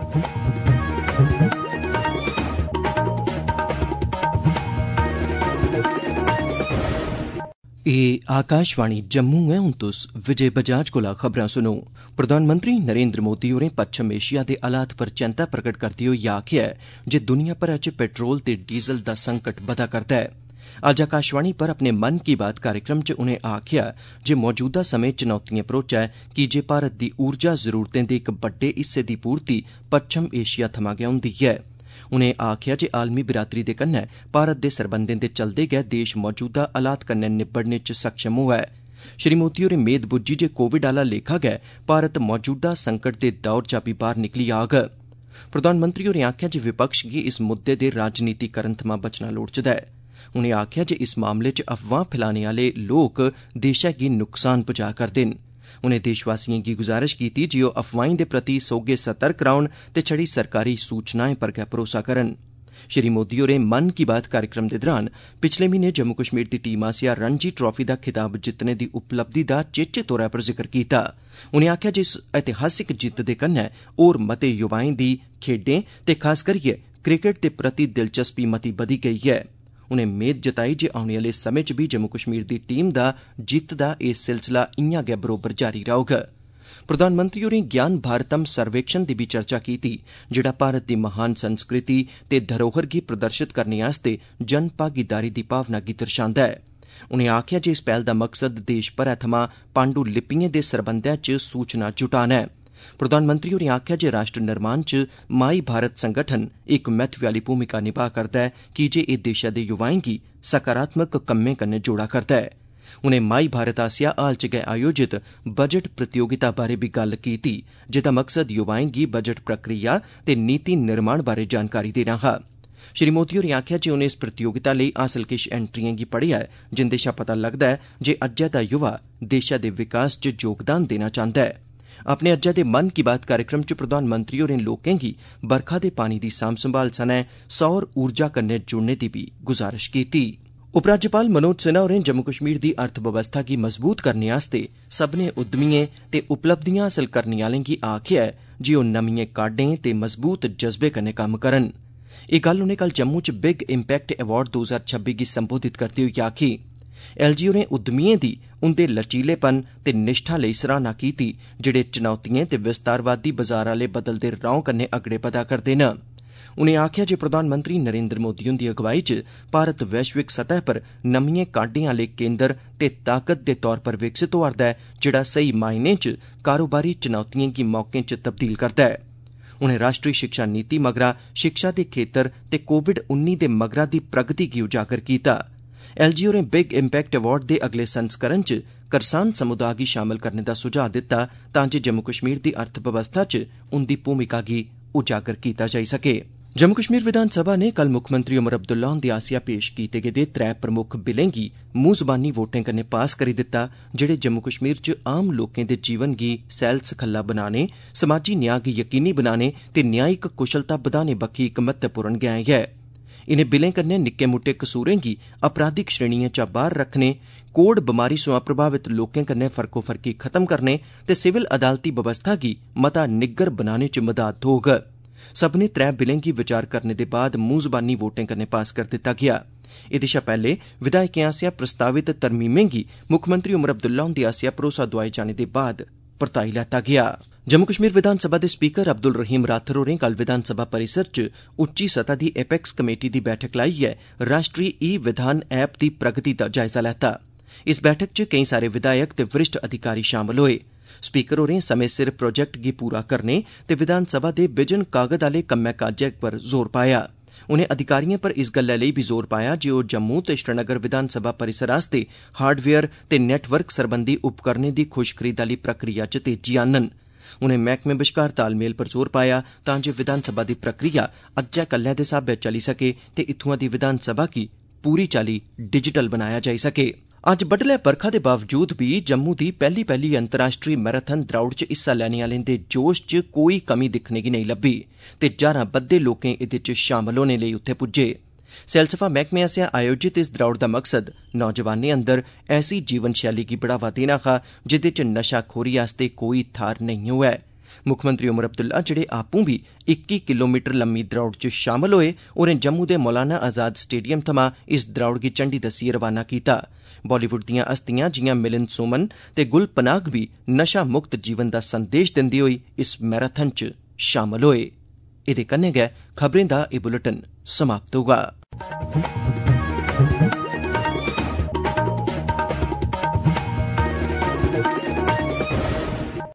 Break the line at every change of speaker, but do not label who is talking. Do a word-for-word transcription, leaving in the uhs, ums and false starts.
एह् आकाशवाणी जम्मू ऐ। हुण तुस विजय बजाज कोला खबरां सुनो। प्रधानमंत्री नरेंद्र मोदी होरें पच्छम एशिया दे हालात पर चैंता प्रगट करदे होई आखेआ ऐ जे दुनिया भरै च पेट्रोल ते डीजल दा संकट बधा करदा ऐ। अज्ज आकाशवाणी पर अपने मन की बात कार्यक्रम च उनें आखेआ जे मौजूदा समें चुनौतियें भरोचा ऐ कीजे भारत दी ऊर्जा जरूरतें दे इक बड्डे हिस्से दी पूर्ति पच्छम एशिया थमां गै हुंदी ऐ। उनें आखेआ जे आलमी बिरादरी दे कन्नै भारत दे सरबंधें दे चलदे गै देश मौजूदा हालात कन्नै निब्बड़ने च सक्षम होआ ऐ। श्री मोदी होरें मेद बुज्झी जे कोविड आह्ला लेखा गै भारत मौजूदा संकट दे दौर चा बी बाहर निकली आग। प्रधानमंत्री होरें आखेआ जे विपक्ष गी इस मुद्दे दे राजनीतिकरण थमां बचना लोड़चदा ऐ। उनें आखेआ जे इस मामले च अफवाह फैलाने आह्ले लोक देशै गी नुकसान पुजा करदे न। उनें देशवासियें गी गुजारिश कीती जे ओह् अफवाहीं दे प्रति सौह्गे सतर्क रौह्न ते छड़ी सरकारी सूचनाएं पर गै भरोसा करन। श्री मोदी होरें मन की बात कार्यक्रम दे दौरान पिछले म्हीने जम्मू कश्मीर दी टीम आसेआ रणजी ट्राफी दा खिताब जित्तने दी उपलब्धि दा चेचे तौरा पर जिक्र कीता। उनें आखेआ जे इस ऐतिहासिक जित्त दे कन्नै होर मते युवाएं दी खेड्डें ते खास करियै क्रिकेट दे प्रति दिलचस्पी मती बधी गेई ऐ। उनें मेद जताई जे औने आह्ले समें च बी जम्मू कश्मीर दी टीम दा जित्त दा एह् सिलसिला इयां गै बरोबर जारी रौह्ग। प्रधानमंत्री होरें ज्ञान भारतम सर्वेक्षण दी बी चर्चा कीती जेह्ड़ा भारत दी महान संस्कृति ते धरोहर गी प्रदर्शित करने आस्तै जन भागीदारी दी भावना गी दर्शांदा ऐ। उनें आखेआ जे इस पैह्ल दा मकसद देश भरै थमां पांडुलिपियें दे सरबंधै च सूचना जुटाना ऐ। प्रधानमंत्री होरें आखेआ जे राष्ट्र निर्माण च माई भारत संगठन इक महत्वै आह्ली भूमिका निभा करदा ऐ कीजे एह् देशै दे युवाएं गी सकारात्मक कम्में कन्नै जोड़ा करदा ऐ। उनें माई भारत आसेआ हाल च गै आयोजित बजट प्रतियोगिता बारै बी गल्ल कीती जेह्दा मकसद युवाएं गी बजट प्रक्रिया ते नीति निर्माण बारै जानकारी देना हा। श्री मोदी होरें आखेआ जे उनें इस प्रतियोगिता लेई हासल किश एंट्रिएं गी पढ़ेआ ऐ जिंदे शा पता लगदा ऐ जे अज्जै दा युवा देशै दे विकास च योगदान देना चांह्दा ऐ। अपने अज्जै दे मन की बात कार्यक्रम च प्रधानमंत्री होरें लोकें गी बरखा दे पानी दी सांभ संभाल सनै सौर ऊर्जा कन्नै जुड़ने दी बी गुजारिश कीती। उपराज्यपाल मनोज सिन्हा होरें जम्मू कश्मीर दी अर्थबवस्था गी मजबूत करने आस्तै सब्भनें उद्यमिएं ते उपलब्धियां हासल करने आह्लें गी आखेआ ऐ जे ओह् नमिएं काह्डें ते मजबूत जज्बे कन्नै कम्म करन। एह् गल्ल उनें कल जम्मू च बिग इम्पैक्ट अवार्ड दो हजार छब्बी गी संबोधित करदे होई आखी। एलजी होरें उद्यमिएं दी उंदे लचीलेपन ते निष्ठा लेई सराहना कीती जेह्ड़े चुनौतिएं ते विस्तारवादी बजार आह्ले बदलदे रौं कन्नै अगड़े बधा करदे न। उनें आखेआ जे प्रधानमंत्री नरेंद्र मोदी हुंदी अगुवाई च भारत वैश्विक सतह पर नमिएं काह्डें आह्ले केंद्र ते ताकत दे तौर पर विकसित होआ'रदा ऐ जेह्ड़ा सेही मायने च कारोबारी चुनौतिएं गी मौकें च तब्दील करदा ऐ। उनें राष्ट्री शिक्षा नीति मगरा शिक्षा दे खेत्तर ते कोविड उन्नी दे मगरा दी प्रगति गी उजागर कीता। एलजी होरें बिग इम्पैक्ट अवार्ड दे अगले संस्करण च करसान समुदाय गी शामल करने दा सुझाऽ दित्ता तां जे जम्मू कश्मीर दी अर्थबवस्था च उंदी भूमिका गी उजागर कीता जाई सके। जम्मू कश्मीर विधानसभा ने कल मुक्खमंत्री उमर अब्दुल्ला हुंदे आसेआ पेश कीते गेदे त्रै प्रमुख बिलें गी मूंह जबानी वोटें कन्नै पास करी दित्ता जेह्ड़े जम्मू कश्मीर च आम लोकें दे जीवन गी सैल सखल्ला बनाने, समाजी न्याय गी यकीनी बनाने ते न्यायिक कुशलता बधाने बक्खी इक महत्वपूर्ण गैंऽ ऐ। इनें बिलें कन्नै निक्के मुट्टे कसूरें गी अपराधिक श्रेणिएं चा बाहर रक्खने, कोढ़ बमारी सोयां प्रभावित लोकें कन्नै फर्कोफर्की खत्म करने ते सिविल अदालती बवस्था गी मता निग्गर बनाने च मदाद थ्होग। सब्भनें त्रै बिलें गी विचार करने दे बाद मूंह जबानी वोटें कन्नै पास करी दित्ता गेआ। एह्दे शा पैह्ले विधायकें आसेआ प्रस्तावित तरमीमें गी मुक्खमंत्री उमर अब्दुल्ला हुंदे आसेआ भरोसा दोआए जाने दे बाद परताई लैता गेआ। जम्मू कश्मीर विधानसभा दे स्पीकर अब्दुल रहीम राथर होरें कल विधानसभा परिसर च उच्ची सतह दी एपेक्स कमेटी दी बैठक लाइयै राष्ट्री ई विधान ऐप दी प्रगति दा जायजा लैता। इस बैठक च केईं सारे विधायक ते वरिष्ठ अधिकारी शामल होए। स्पीकर होरें समें सिर प्रोजेक्ट गी पूरा करने ते विधानसभा दे बिजन कागज आह्ले कम्मै काजै पर जोर पाया। उनें अधिकारिएं पर इस गल्लै लेई बी जोर पाया जे ओह् जम्मू ते श्रीनगर विधानसभा परिसर आस्तै हार्डवेयर ते नेटवर्क सरबंधी उपकरणें दी खुश खरीद आह्ली प्रक्रिया च तेजी आह्नन। उनें मैह्कमें बश्कार तालमेल पर जोर पाया तां जे विधानसभा दी प्रक्रिया अज्जै कल्लै दे स्हाबै चली सके ते इत्थुआं दी विधानसभा गी पूरी चाल्ली डिजिटल बनाया जाई सके। अज्ज बड्डलै बरखा दे बावजूद बी जम्मू दी पैह्ली पैह्ली अंतर्राष्ट्री मैराथन द्रौड़ च हिस्सा लैने आह्लें दे जोश च कोई कमी दिक्खने गी नेईं लब्भी ते ज्हारां बद्दे लोकें एह्दे च शामल होने लेई उत्थे पुज्जे। सैलसफा मैह्कमे आसेआ आयोजित इस द्रौड़ दा मकसद नौजवानें अंदर ऐसी जीवन शैली गी बढ़ावा देना हा जेह्दे च नशाखोरी आस्तै कोई थाह्र नेईं होऐ। मुक्खमंत्री उमर अब्दुल्ला जेहड़े आपूं बी इक्की किलोमीटर लम्मी द्रौड़ च शामल होए होरें जम्मू दे मौलाना आजाद स्टेडियम थमां इस द्रौड़ गी झंडी दस्सियै रवाना कीता। बालीवुड दियां हस्तियां जियां मिलिंद सोमन ते गुल पनाग बी नशा मुक्त जीवन दा संदेश दिंदे होई इस मैराथन च शामल होए। एह्दे कन्नै गै खबरें दा एह् बुलेटिन समाप्त होआ।